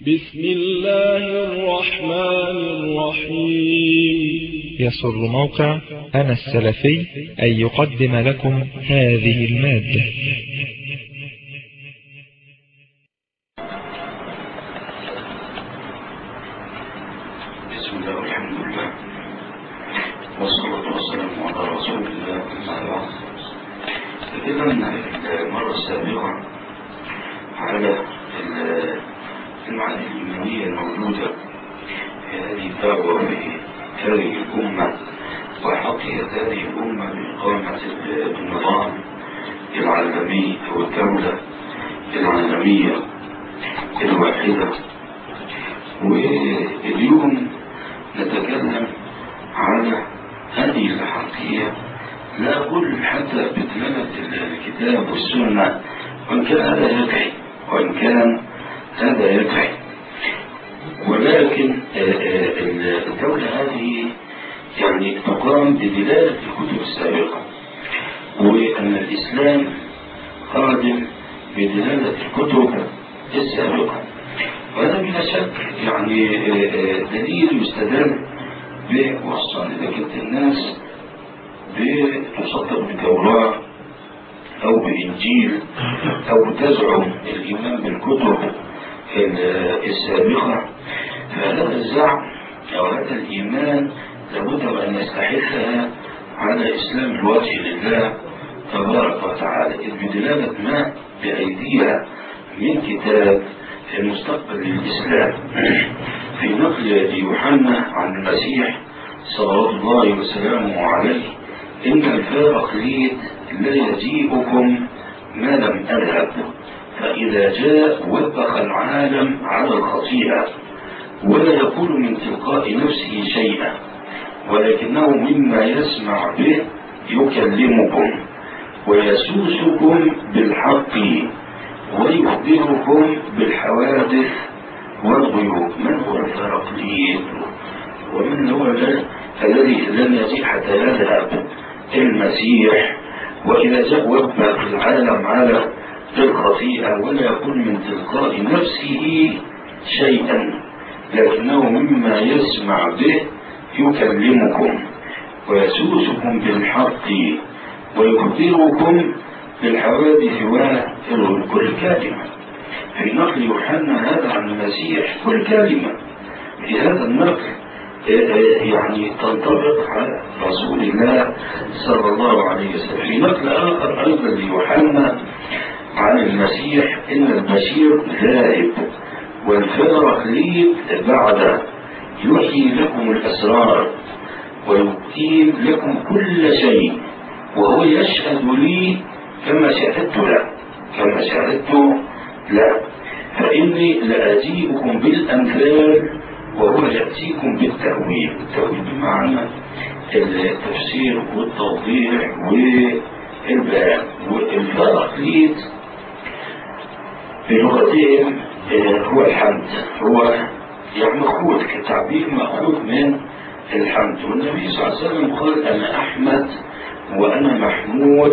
بسم الله الرحمن الرحيم. يسر موقع أنا السلفي أن يقدم لكم هذه المادة. بسم الله والحمد لله والصلاة والسلام على رسول الله أما بعد. تكلمنا المرة السابقة على المعاني الإيمانية الموجودة في هذه الدعوة في هذه الأمة وحقيقة هذه الأمة بإقامة النظام العالمي أو الدولة العالمية الواحدة. واليوم نتكلم على هذه الحقيقة لا أقول حتى بدلالة الكتاب والسنة، وإن كان هذا يكفي، ولكن الدولة هذه يعني تقام بدلالة الكتب السابقة، وأن الإسلام قادم بدلالة الكتب السابقة، وهذا بلا شك يعني دليل يستدل به، وخصوصا إذا كانت الناس بتصدق بالتوراة أو بإنجيل أو تزعم الإيمان بالكتب السابقة، فهذا الزعم أو هذا الإيمان لابد أن يستحثها على إسلام الوجه لله تبارك وتعالى، إذ بدلالة ما بأيديها من كتاب في المستقبل للإسلام. في نقل يوحنا عن المسيح صلوات الله وسلامه عليه: إن الفارقليد لا يجيئكم ما لم أذهب، فإذا جاء وبخ العالم على الخطيئة، ولا يقول من تلقاء نفسه شيئا، ولكنه مما يسمع به يكلمكم ويسوسكم بالحق ويخبركم بالحوادث والغيوب. من هو الفارقليد؟ ومن هو الذي لم يجيء حتى يذهب؟ المسيح. وإذا جاء وبخ العالم على الخطيئة ولا يكون من تلقاء نفسه شيئا، لكنه مما يسمع به يكلمكم ويسوسكم بالحق ويخبركم بالحوادث والغيوب. كل كلمة في نقل يوحنا هذا عن المسيح، كل كلمة في هذا النقل يعني تنطبق على رسول الله صلى الله عليه وسلم. في نقل آخر أيضا ليوحنا عن المسيح: إن البشير ذاهب والفارقليد بعد، يحيي لكم الأسرار ويقيم لكم كل شيء، وهو يشهد لي كما شهدت له، فإني لأجيئكم بالأمثال وهو يأتيكم بالتأويل. التأويل بمعنى التفسير والتوضيح والبيان. والفارقليد بلغتهم هو الحمد، هو يعني مأخوذ كتعبير مأخوذ من الحمد. والنبي صلى الله عليه وسلم قال: أنا أحمد وأنا محمود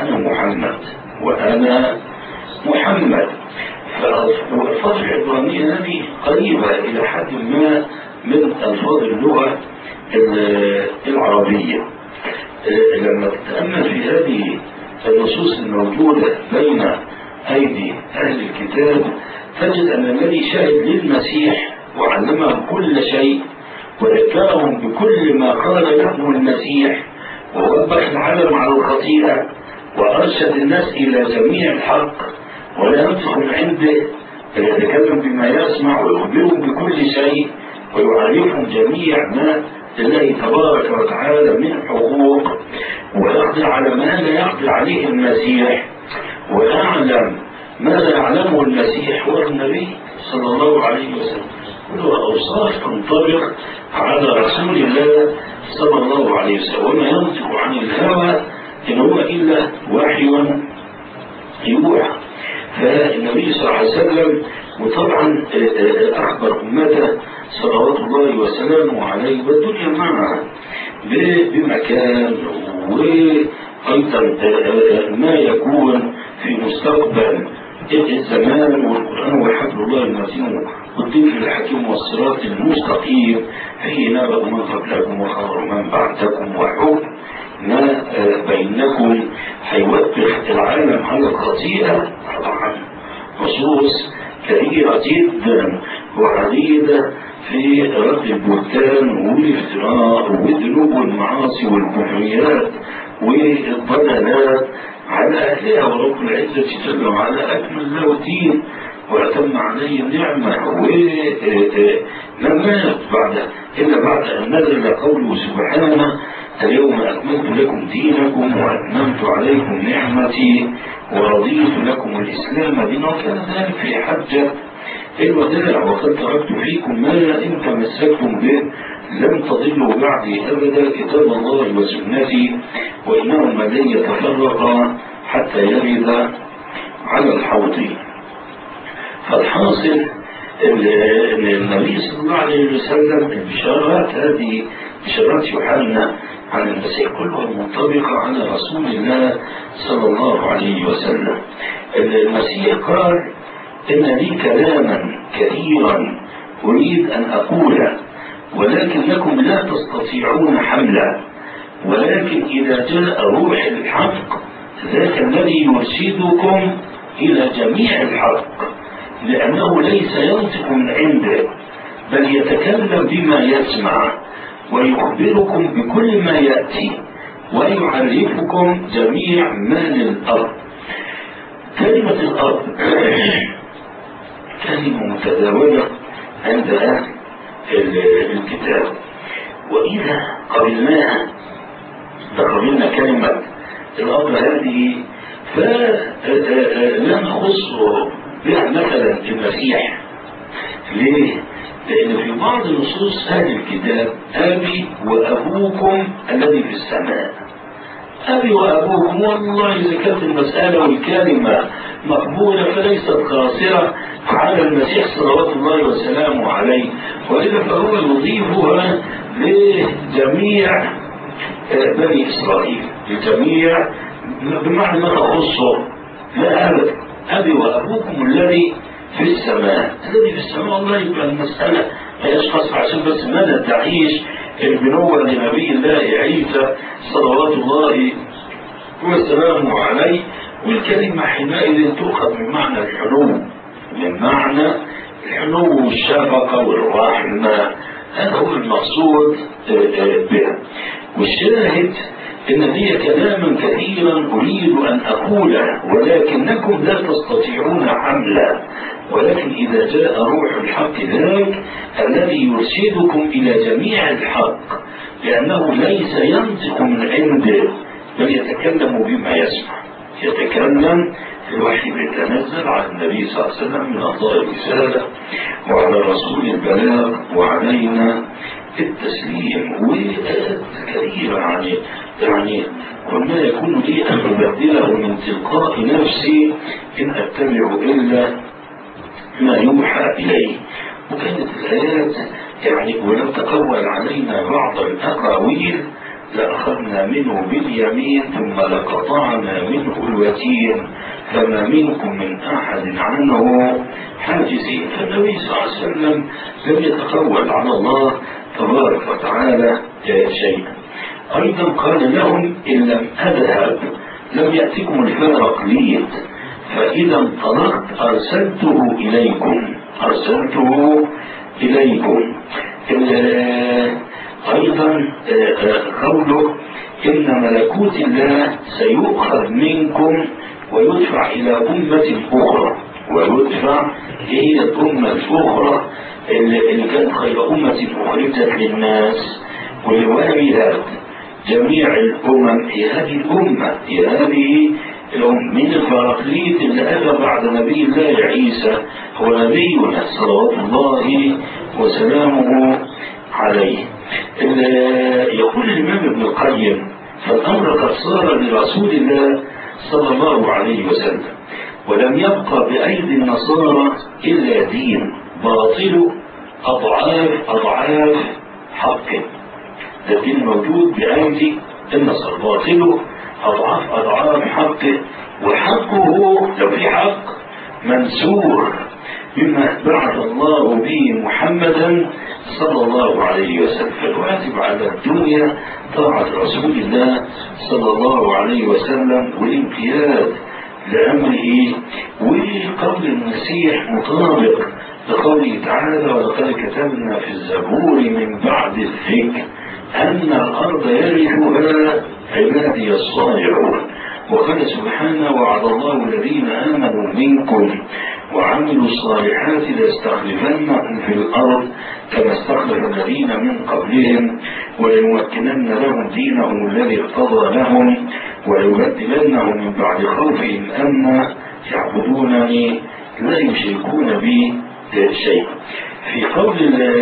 وأنا محمد. فالألفاظ العبرانية هذه قريبة إلى حد ما من ألفاظ اللغة العربية. لما تتأمل في هذه النصوص الموجودة بين أيدي أهل الكتاب تجد أن الذي شهد للمسيح وعلمهم كل شيء وذكرهم بكل ما قال لهم المسيح ووبخ العالم على الخطيئة وأرشد الناس إلى جميع الحق ولا ينطق من عنده، يتكلم بما يسمع ويخبرهم بكل شيء ويعرفهم جميع ما لله تبارك وتعالى من حقوق، ويقضي على ما لا يقضي عليه المسيح، ويعلم ما لا يعلمه المسيح والنبي صلى الله عليه وسلم. كلها أوصاف تنطبق على رسول الله صلى الله عليه وسلم، وما ينطق عن الهوى إن هو إلا وحي يوحى. فالنبي صلى الله عليه وسلم وطبعا أخبر أمته صلوات الله وسلامه عليه والدنيا معه بمكان وأيضا ما يكون في مستقبل الزمان، والقرآن وحبل الله المتين والذكر الحكيم والصراط المستقيم فيه نبأ من قبلكم وخبر من بعدكم وحكم ما بينكم. هيوبخ العالم على الخطيئة طبعا نصوص كثيرة جدا وعديدة في رد البهتان والافتراء والذنوب والمعاصي والكفريات والضلالات على أهلها، ورب العزة جل وعلا أكمل له الدين وأتم عليه النعمة ولم مات إلا بعد أن نزل قوله سبحانه اليوم أكملت لكم دينكم وأتممت عليكم نعمتي ورضيت لكم الإسلام دينا. وكان ذلك في حجة الوداع وقد تركت فيكم ما إن تمسكتم به لم تضلوا بعدي أبدا كتاب الله وسنتي وإنهما لن يتفرقا حتى يرد على الحوض. فالحاصل ان النبي صلى الله عليه وسلم البشارات هذه بشارات يوحنا عن المسيح كلها منطبقة على رسول الله صلى الله عليه وسلم. المسيح قال إن لي كلاما كثيرا أريد أن أقوله ولكن لكم لا تستطيعون حمله، ولكن إذا جاء روح الحق ذاك الذي يرشدكم إلى جميع الحق، لأنه ليس ينطق من عنده بل يتكلم بما يسمع ويخبركم بكل ما يأتي ويعرفكم جميع ما للأرض. كلمة الأرض كلمة متداولة عند أهل الكتاب، وإذا قبلناها قبلنا كلمة الأرض هذه فلا نخص بها مثلا المسيح. ليه؟ لأن في بعض نصوص أهل الكتاب أبي وأبوكم الذي في السماء، أبي وأبوكم، والله إذا كانت المسألة والكلمة مقبولة فليست قاصرة على المسيح صلوات الله وسلامه عليه، وإذا فهو يضيفها لجميع بني إسرائيل، لجميع بمعنى ما تخصه. لا أبدا، أبي وأبوكم الذي في السماء، الذي في السماء. الله يبقى المسألة هي أشخاص عشان بس ما ندعيش البنوة لنبي الله عيسى صلوات الله وسلامه عليه، والكلمة حينئذ تؤخذ من معنى الحنو، من معنى الحنو والشفقة والرحمة، هذا هو المقصود بها. والشاهد إن لي كلاما كثيرا أريد أن أقوله ولكنكم لا تستطيعون حمله، ولكن إذا جاء روح الحق ذاك الذي يرشدكم إلى جميع الحق، لأنه ليس ينطق من عنده بل يتكلم بما يسمع، يتكلم الوحي بيتنزل على النبي صلى الله عليه وسلم من الله الرسالة وعلى رسول البلاغ وعلينا التسليم. وآيات كثيرة يعني وما يكون لي أن أبدله من تلقاء نفسي إن أتبع إلا ما يوحى إليه. وكانت الآيات يعني ولو تقول علينا بعض الأقاويل لأخذنا منه باليمين ثم لقطعنا منه الوتين فما منكم من أحد عنه حاجزين. فالنبي صلى الله عليه وسلم لم يتقول على الله تبارك وتعالى شيئا. أيضا قال لهم إن لم أذهب لم يأتكم الفرقليت، فإذا انطلقت أرسلته إليكم. أيضا قوله إن ملكوت الله سيؤخذ منكم ويدفع إلى أمة أخرى، ويدفع هي الأمة الأخرى اللي كانت خير أمة أخرجت للناس ولوالدات جميع الأمم. هي هذه الأمة، هي هذه من الفراقليت اللي أتى بعد نبي الله عيسى هو نبينا صلوات الله وسلامه عليه. يقول الإمام ابن القيم فالأمر قد صار لرسول الله صلى الله عليه وسلم ولم يبقى بأيدي النصارى إلا دين باطل أضعاف حقه. ده الدين موجود بأيدي النصارى، باطله أضعاف حقه، وحقه لو في حق منسور بما بعث الله به محمدا صلى الله عليه وسلم. فالواجب على الدنيا طاعة رسول الله صلى الله عليه وسلم والانقياد لأمره. وقول المسيح مطابق لقوله تعالى: ولقد كتبنا في الزبور من بعد الذكر أن الأرض يرثها عبادي الصالحون. وقال سبحانه: وعد الله الذين آمنوا منكم وعملوا الصالحات ليستخلفنهم في الأرض كما استخلف الذين من قبلهم وليمكنن لهم دينهم الذي ارتضى لهم وليبدلنهم من بعد خوفهم أمنا يعبدونني لا يشركون بي شيئا. في قول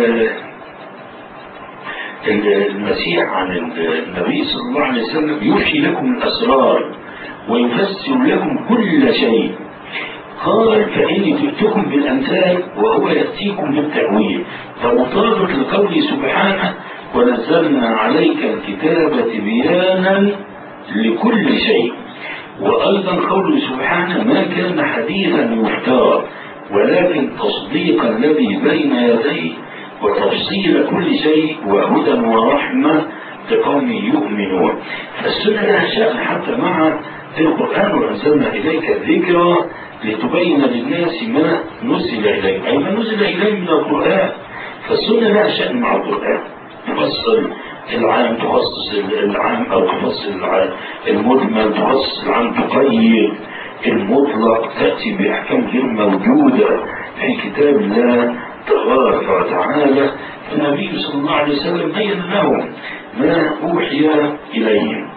المسيح عن النبي صلى الله عليه وسلم: يفشي لكم الأسرار ويفسر لكم كل شيء. قال: فإني جئتكم بالأمثال وهو يأتيكم بالتأويل. فمطابق لقوله سبحانه: ونزلنا عليك الكتاب تبيانا لكل شيء. وأيضا قوله سبحانه: ما كان حديثا يفترى ولكن تصديق الذي بين يديه وتفصيل كل شيء وهدى ورحمة لقوم يؤمنون. فالسنة لها شأن حتى مع القرآن: وأنزلنا إليك الذكرى لتبين للناس ما نزل إليك، أي ما نزل إليه من القرآن. فالسنة لها شأن مع القرآن، تفصل العام تخصص العام أو تفصل المجمل، تخصص العام تقيد المطلق، تأتي بأحكام غير موجودة في كتاب الله تبارك وتعالى. النبي صلى الله عليه وسلم بين لهم ما أوحي إليهم.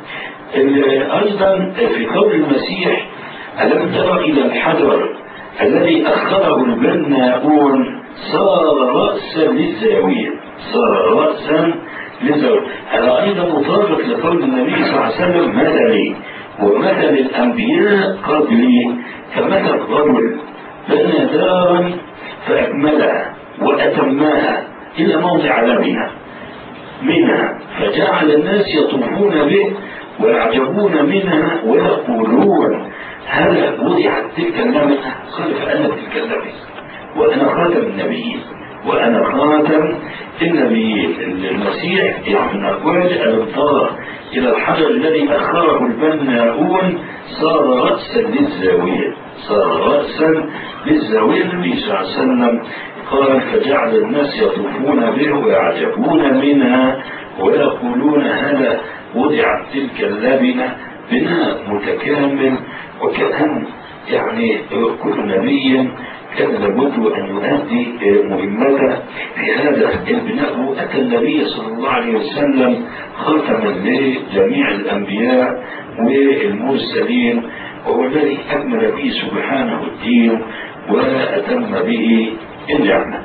أيضا في قول المسيح: ألم تر إلى الحجر الذي أخره البناؤون صار رأسا للزاوية، صار رأسا للزاوية. هذا أيضا مطابق لقول النبي صلى الله عليه وسلم: مثلي ومثل الأنبياء قبلي كمثل رجل بنى دارا فأكملها وأتماها إلى موضع لبنة منها فجعل الناس يطوفون به ويعجبون منها ويقولون: هل وضعت تلك اللبنة؟ قال: فأنا تلك اللبنة وأنا خاتم النبيين وأنا خاتم النبيين. المسيح يعني أقوال: ألم تر إلى الحجر الذي أخره البناؤون صار رأسا للزاوية، صار رأسا للزاوية. النبي صلى الله عليه وسلم قال: فجعل الناس يطوفون به ويعجبون منها ويقولون: هذا وضعت تلك اللبنة. بناء متكامل. وكأن يعني كل نبي كان لابد أن يؤدي مهمته في هذا البناء. وأتى النبي صلى الله عليه وسلم خاتما لجميع الأنبياء والمرسلين، وهو الذي أكمل به سبحانه الدين وأتم به النعمة.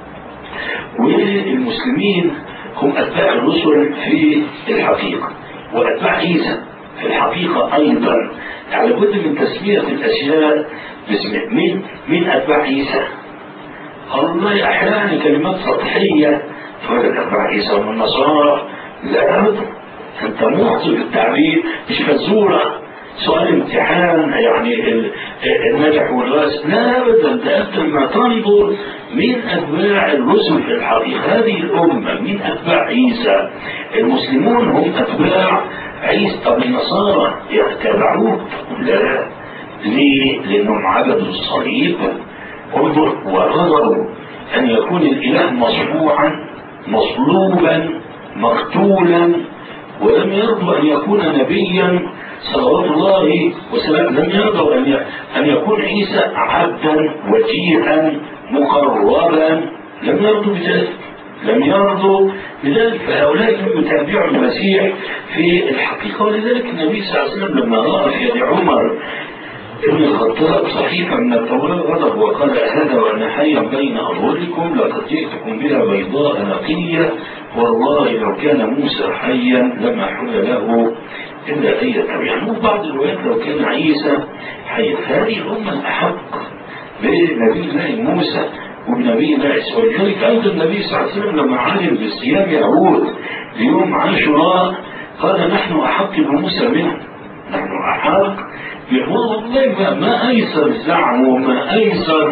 والمسلمين هم أتباع الرسل في الحقيقة وأتباع عيسى في الحقيقة أيضا. يعني لابد من تسمية الأشياء باسم. من أتباع عيسى؟ الله أحيانا كلمات سطحية تقول أتباع عيسى ومن النصارى. لا أبدا، أنت مخطئ بالتعبير، مش فزورة سؤال امتحان يعني النجح والراس. لا أبدا، ده أنت لما تنظر من أتباع الرسل في الحقيقة هذه الأمة من أتباع عيسى. المسلمون هم أتباع عيسى. طب النصارى يتبعوه؟ لا. ليه؟ لأنهم عبدوا الصليب انظر ورغبوا أن يكون الإله مصفوعا مصلوبا مقتولا، ولم يرضوا أن يكون نبيا صلوات الله وسلامه. لم يرضوا أن يكون عيسى عبدا وجيها مقربا، لم يرضوا بذلك، لم يرضوا بذلك. فهؤلاء لم يتابعوا المسيح في الحقيقة. ولذلك النبي صلى الله عليه وسلم لما رأى في يد عمر ابن الخطاب صحيفة من التوراة غضب وقال: هذا وأنا حيا بين أظهركم لقد جئتكم بها بيضاء نقية، والله لو كان موسى حيا لما حل له إلا أن يتبعني. وبعض الروايات لو كان عيسى حيا. هذه الأمة الأحق بنبي الله موسى وبنبي الله عيسى. ولذلك أيضا النبي صلى الله عليه وسلم لما علم بالصيام يعود ليوم عاشوراء قال: نحن أحق بموسى منه، نحن أحق. والله ما أيسر زعم وما أيسر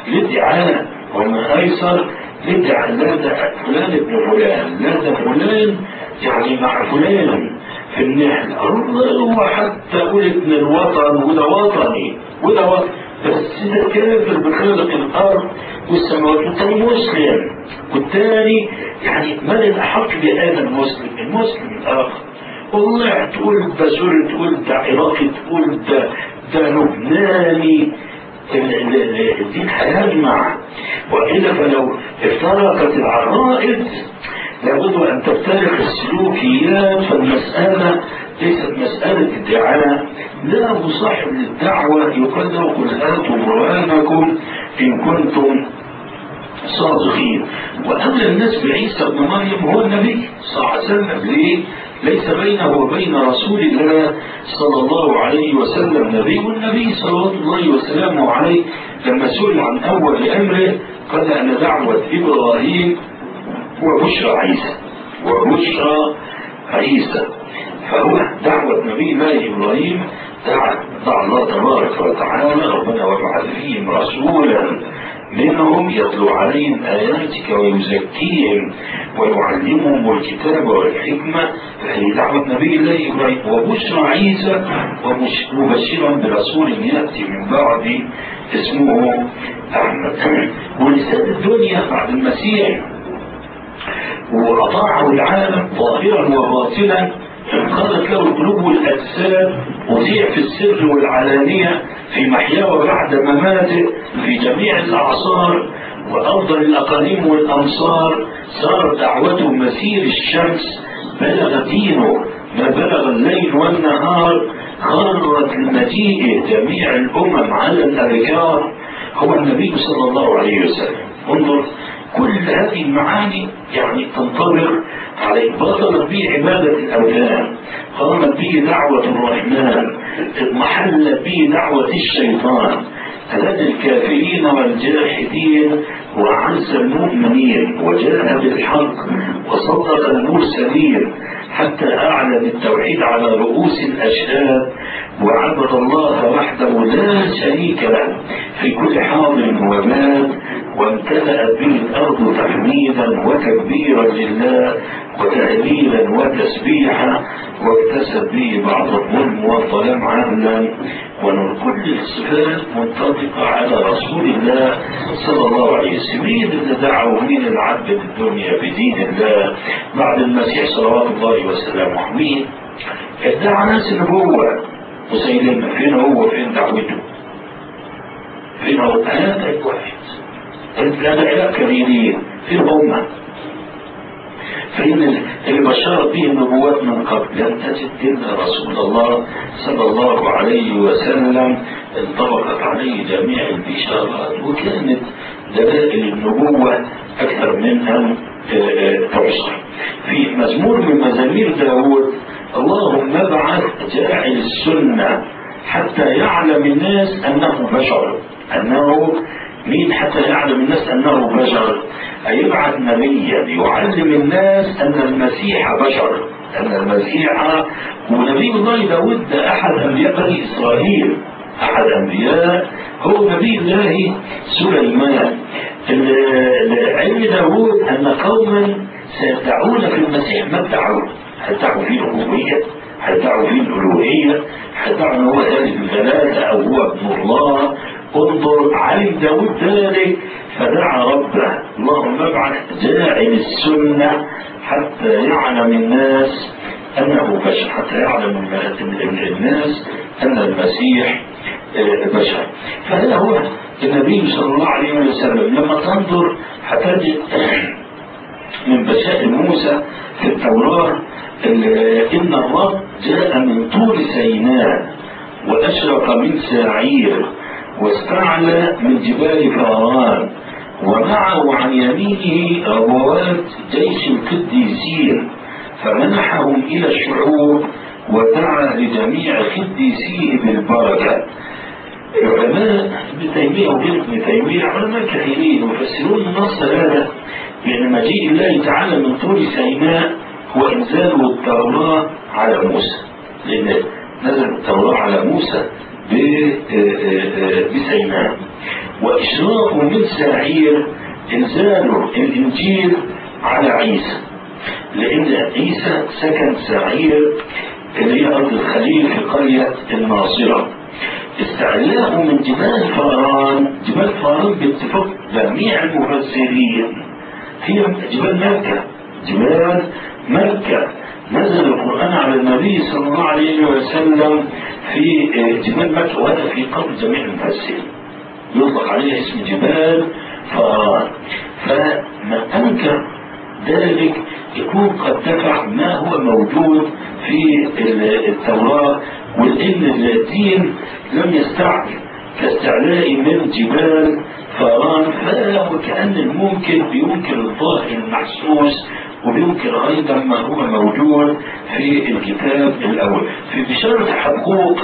للدعاء، وما أيسر للدعاء. لا ده فلان ابن فلان، لا ده فلان يعني مع فلان في النحل، هو حتى قول ابن الوطن وده وطني وده وطن، بس ده كافر بخالق الأرض والسماوات والتاني مسلم، والتاني يعني من الأحق بهذا المسلم؟ المسلم الآخر. والله تقول ده سوري، تقول ده عراقي، تقول ده لبناني، الدين هيجمع. وإلا فلو افترقت العرائض لابد أن تفترق السلوكيات. فالمسألة ليست مسألة ادعاء، لا مصاحب للدعوة يقال له قل هاتوا برهانكم إن كنتم صادقين. وأولى الناس بعيسى ابن مريم هو النبي صلى الله عليه وسلم. ليه؟ ليس بينه وبين رسول الله صلى الله عليه وسلم نبي. والنبي صلى الله وسلامه عليه لما سئل عن أول أمره قال أنا دعوة إبراهيم وبشرى عيسى، وبشرى عيسى. فهو دعوة نبي الله إبراهيم دعا الله تبارك وتعالى ربنا وابعث فيهم رسولا منهم يتلو عليهم آياتك ويزكيهم ويعلمهم الكتاب والحكمة. فهي دعوة نبي الله إبراهيم. وبشرى عيسى ومبشرا برسول يأتي من بعد اسمه أحمد. ولسان الدنيا بعد المسيح وأطاعه العالم ظاهرا وباطنا، انقضت له القلوب والأجساد، وضيع في السر والعلانية، في محياه وبعد مماته، في جميع الأعصار وأفضل الأقاليم والأمصار. صارت دعوته مسير الشمس، بلغ دينه ما بلغ الليل والنهار، خرت لمجيئه جميع الأمم على الأذكار. هو النبي صلى الله عليه وسلم. انظر كل هذه المعاني يعني تنطبق عليه. بطلت به عبادة الأوثان، قامت به دعوة الرحمن، اضمحلت به دعوة الشيطان، أذل الكافرين والجاحدين وأعز المؤمنين، وجاء بالحق وصدق المرسلين، حتى أعلن التوحيد على رؤوس الأشهاد، وعبد الله وحده لا شريك له في كل حاضر ومات، وامتلأت به الأرض تحميدا وتكبيرا لله وتهليلا وتسبيحا، واكتسب به بعض الظلم والظلام عدلا. ونور كل الصفات منطبقة على رسول الله صلى الله عليه وسلم. مين اللي دعوا مين العبد الدنيا بدين الله بعد المسيح صلوات الله وسلامه؟ مين ادعى ناس النبوة؟ مسيلمة. فين هو؟ فين دعوته؟ فين هو؟ هذا الواحد الأدعياء كبيرين فين هم؟ فإن اللي بشرت به النبوات من قبل لم تجد إلا رسول الله صلى الله عليه وسلم انطبقت عليه جميع البشارات، وكانت دلائل النبوة أكثر من أن تبصر. في مزمور من مزامير داود: اللهم ابعث جاعل السنة حتى يعلم الناس أنه بشر. أنه مين حتى يعلم الناس أنه بشر؟ أيبعث نبيا يعلم الناس أن المسيح بشر، أن المسيح. ونبي الله داود ده أحد أنبياء بني إسرائيل، أحد أنبياء هو نبي الله سليمان. علم داود أن قوما سيدعون في المسيح ما ادعوا، هيدعوا فيه الربوبية، هيدعوا فيه الألوهية، هيدعوا أنه هو ثالث الثلاثة أو هو ابن الله. انظر علم داود ذلك فدعا ربه: اللهم ابعث جاعل السنة حتى يعلم الناس أنه بشر، حتى يعلم الناس أن المسيح بشر. فهذا هو النبي صلى الله عليه وسلم. لما تنظر هتجد من بشائر موسى في التوراة إن الرب جاء من طور سيناء وأشرق من ساعير واستعلى من جبال فاران، ومعه عن يمينه ربوات جيش القديسين، فمنحهم إلى الشعوب ودعا لجميع قديسيه بالبركة. العلماء ابن تيمية وابن تيمية علماء كثيرين يفسرون النص هذا بأن مجيء الله تعالى من طور سيناء هو إنزال التوراة على موسى، لأن نزل التوراة على موسى بسيناء. وإشراقه من سعير إنزال الإنجيل على عيسى، لأن عيسى سكن سعير اللي هي أرض الخليل في قرية الناصرة. استعلاءه من جبال فاران، جبال فاران باتفاق جميع المفسرين هي جبال مكة، جبال مكة. نزل القرآن على النبي صلى الله عليه وسلم في جبال مكة، وهذا في قول جميع المفسرين يطلق عليه اسم جبال فاران. فمن أنكر ذلك يكون قد دفع ما هو موجود في التوراة، وإن الدين لم يستعد كاستعلاء من جبال فاران، فهو كأن الممكن بينكر الظاهر المحسوس وبينكر أيضا ما هو موجود في الكتاب الأول. في بشارة حبقوق،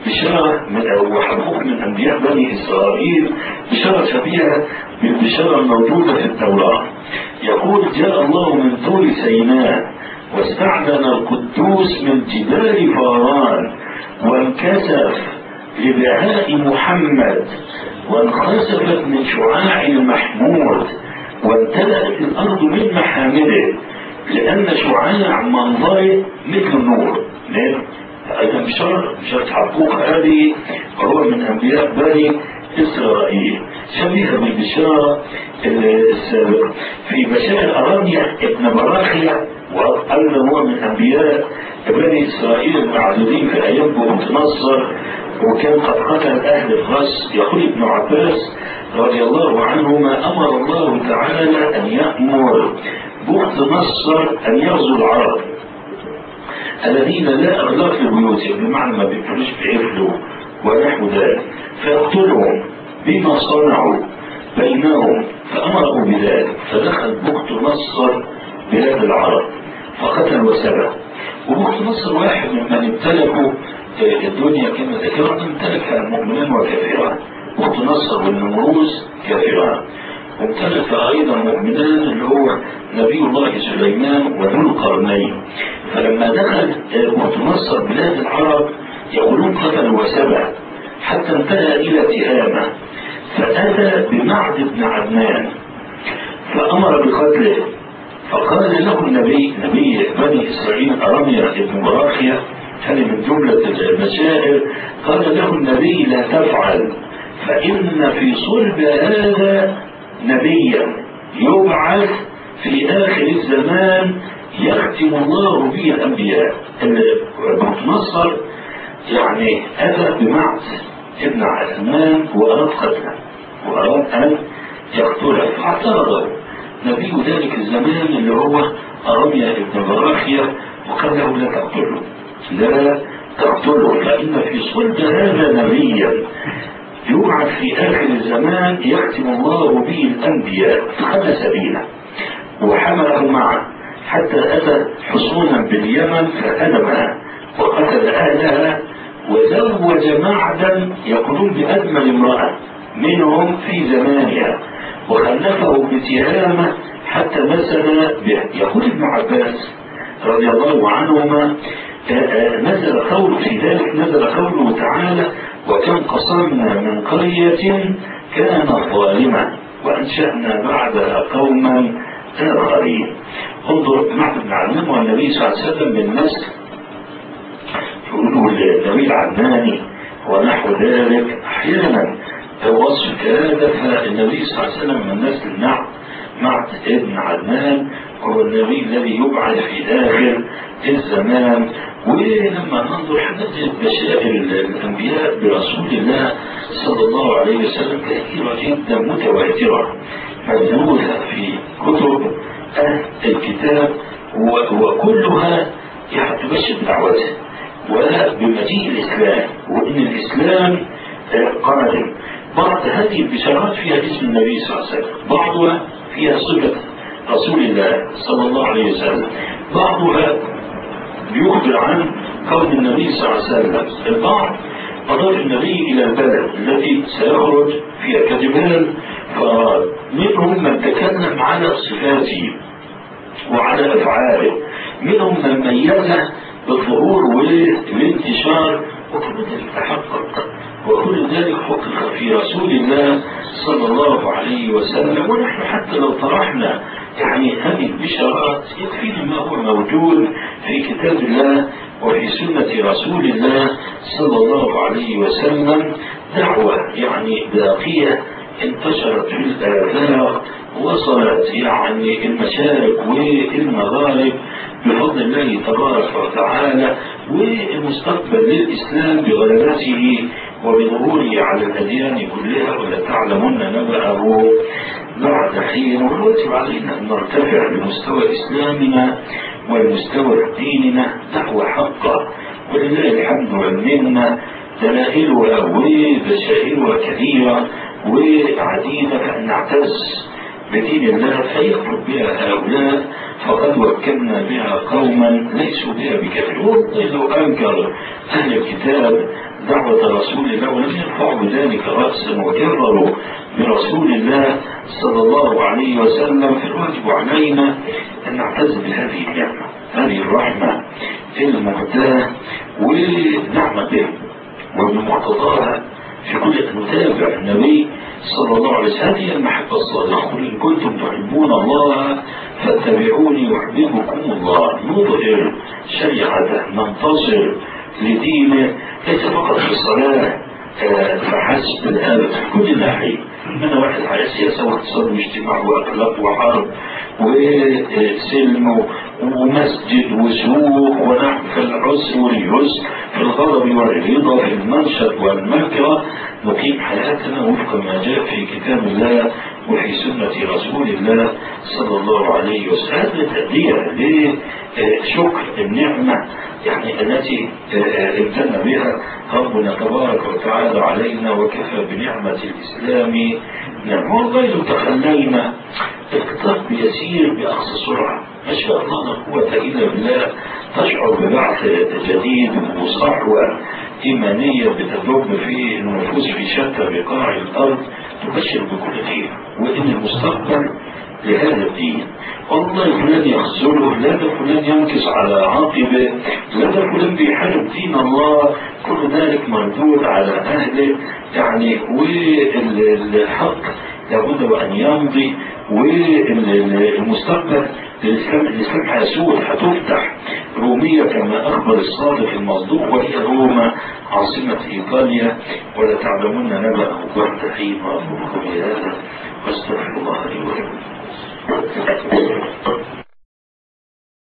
حبقوق من أنبياء بني إسرائيل، بشارة شبيهة بالبشارة الموجودة في التوراة. يقول: جاء الله من طور سيناء واستعلن القدوس من جبال فاران، وانكسف لبهاء محمد، وانخسفت من شعاع المحمود، وامتلأت الأرض من محامده، لأن شعاع منظره مثل النور. أيضا بشارة حبقوق هذه هو من أنبياء بني إسرائيل، شبيهة بالبشارة السابقة. في بشائر أراميا ابن براخيا، وأيضا هو من أنبياء بني إسرائيل المعدودين في أيام بخت نصر، وكان قد قتل أهل الغس. يقول ابن عباس رضي الله عنهما: أمر الله تعالى أن يأمر بخت نصر أن يغزو العرب الذين لا أغلاق لبيوتهم، بمعنى ما بيقولوش بيقفلوا ونحو ذلك، فيقتلهم بما صنعوا بينهم، فأمروا بذلك. فدخل بخت نصر بلاد العرب فقتل وسبى. وبخت نصر واحد ممن امتلكوا الدنيا كما ذكرنا، امتلك مؤمنين وكافرين. بخت نصر والنمروز كافرين، وامتلك أيضا مؤمنان اللي هو نبي الله سليمان وذو القرنين. فلما دخل بخت نصر بلاد العرب يقولون قتل وسبى، حتى انتهى إلى تهامة، فأتى بمعد بن عدنان فأمر بقتله. فقال له النبي، نبي بني إسرائيل أراميا بن براخيا، هذه من جملة المشاعر، قال له النبي: لا تفعل، فإن في صلب هذا نبيا يبعث في آخر الزمان يختم الله به الأنبياء. بخت نصر يعني أتى بمعد ابن عثمان وأراد قتله، وأراد أن يقتله، فاعترضه نبي ذلك الزمان اللي هو أراميا بن براخيا، وقال له: لا تقتله، لا تقتله، فإن في صلب هذا نبيا يبعث في آخر الزمان يختم الله به الأنبياء. فخذ سبيله وحمله معه حتى أتى حصونا باليمن فهدمها وقتل أهلها، وزوج معدا يقولون بأجمل امرأة منهم في زمانها، وخلفه بتهامة حتى نزل به. يقول ابن عباس رضي الله عنهما: نزل قوله في ذلك، نزل قوله تعالى: وكم قصمنا من قرية كانت ظالمة وأنشأنا بعدها قوما آخرين. انظر معبد بن عدنان والنبي صلى الله عليه وسلم من نسل، يقولوا النبي العدناني ونحو ذلك أحيانا وصف هذا. فالنبي صلى الله عليه وسلم من نسل معبد ابن عدنان، هو النبي الذي يبعث في آخر الزمان. ولما ننظر حدث بشائر الأنبياء برسول الله صلى الله عليه وسلم كثيرة جدا متواترة موجودة في كتب أهل الكتاب، وكلها تبشر بدعوته وبمجيء الإسلام، وإن الإسلام قادم. بعض هذه البشارات فيها اسم النبي صلى الله عليه وسلم، بعضها فيها صفة رسول الله صلى الله عليه وسلم، بعضها بيخبر عن قول النبي صلى الله عليه وسلم. البعض أضاف النبي إلى البلد التي سيخرج فيها كجبال فاران، منهم من تكلم على صفاته وعلى أفعاله، منهم من ميزه بالظهور والانتشار، وكل ذلك تحقق، وكل ذلك حقق في رسول الله صلى الله عليه وسلم. ونحن حتى لو طرحنا يعني هذه البشارات يكفينا ما هو موجود في كتاب الله وفي سنة رسول الله صلى الله عليه وسلم. دعوة يعني باقية انتشرت في الآفاق، وصلت يعني المشارق والمغارب بفضل الله تبارك وتعالى، والمستقبل للإسلام بغلبته وبظهوره على الأديان كلها، ولا تعلمن نبأه بعد حين. والواجب علينا أن نرتفع بمستوى إسلامنا ومستوى ديننا دعوة حقة، ولله الحمد والمنة، دلائلها وبشائرها كثيرة وعديدة، فأن نعتز بدين الله فيكفر بها هؤلاء، فقد وكلنا بها قوما ليسوا بها بكافرين. والله لو أنكر أهل الكتاب دعوة رسول الله ولم يرفعوا بذلك رأسا وكرروا برسول الله صلى الله عليه وسلم، فالواجب علينا أن نعتز بهذه النعمة، هذه الرحمة المهداة، ونعمة به ومن مقتضاها في كل أن نتابع النبي صلى الله عليه وسلم. هذه المحبة الصادقة، إن كنتم تحبون الله فاتبعوني يحببكم الله. نظهر شريعته، ننتصر لدينه، ليس فقط في الصلاة فحسب، الآن في كل ناحية. أنا واحد على سياسة واقتصاد واجتماع وأخلاق وحرب وسلم ومسجد وسوق ونحو، في العسر واليسر، في الغضب والرضا، في المنشط والمكره، نقيم حياتنا وفق ما جاء في كتاب الله وفي سنة رسول الله صلى الله عليه وسلم. هذا تأدية لشكر النعمة يعني التي امتن بها ربنا تبارك وتعالى علينا، وكفى بنعمة الإسلام نعمة. والله لو تخلينا الكتاب يسير بأقصى سرعة ما شاء الله لا قوة إلا بالله، تشعر ببعث جديد وصحوة إيمانية بتدب في النفوس في شتى بقاع الأرض، تبشر بكل خير، وإن المستقبل لهذا الدين. والله فلان يخذله، لا ده فلان ينكس على عاقبه، لا ده فلان بيحارب دين الله، كل ذلك مردود على أهله يعني. والحق لابد وأن يمضي، والمستقبل الإسلام هيسود، هتفتح رومية كما أخبر الصادق المصدوق، وهي روما عاصمة إيطاليا، ولا تعلمون نبأه بعد حين. وأقول بهذا واستغفر الله لي ولكم.